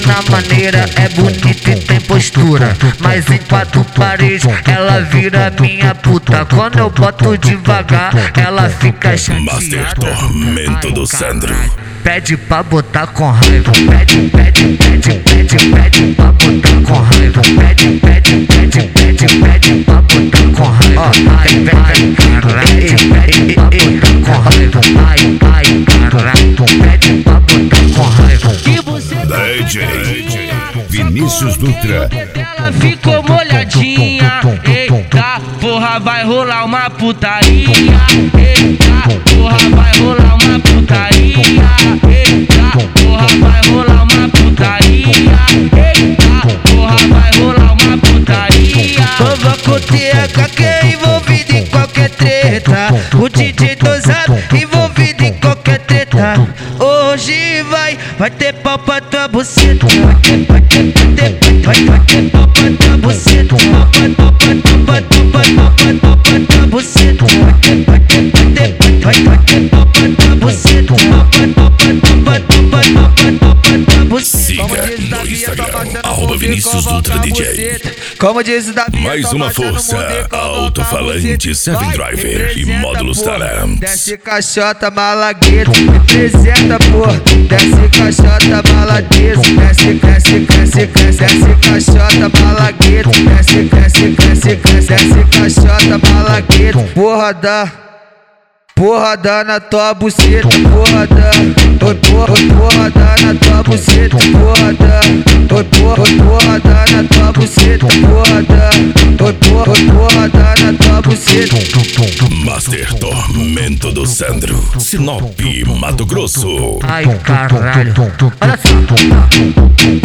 mina maneira, é bonita e tem postura, mas em quatro paredes ela vira minha puta. Quando eu boto devagar, ela fica chateada. Master Tormento do Sandro. Pede pra botar com raiva, pede pra botar com raiva, pede pra botar com raiva. Ai, pede pra botar com raiva, ai, caralho, pede pra botar com raiva. DJ Vinícius Dutra. Ela ficou molhadinha, eita, porra, vai rolar uma putaria. Eita, porra, vai rolar uma putaria. Eita, porra, vai rolar uma putaria. Eita, porra, vai rolar uma putaria. Nova coteca que é envolvida em qualquer treta. O DJ do Zap envolvido em qualquer treta. Hoje vai ter pau pra tua buceta. Vai ter pau pra tua buceta. Pau pra tua buceta. Vai ter pau pra tua buceta. Siga no Instagram, @ViníciusDutraDJ. Como diz o Davi, Mais uma força, alto-falante, 7 Driver e módulos Talent. Desce caixota malagueta, representa porra. Desce caixota malagueta, desce caixota malagueta, desce caixota malagueta. Porra dá na tua buceta, porra dá na tua buceta, porra dá na tua buceta, porra dá na tua buceta. Master Tormento do Sandro, Sinop, Mato Grosso. Ai, caralho, olha só.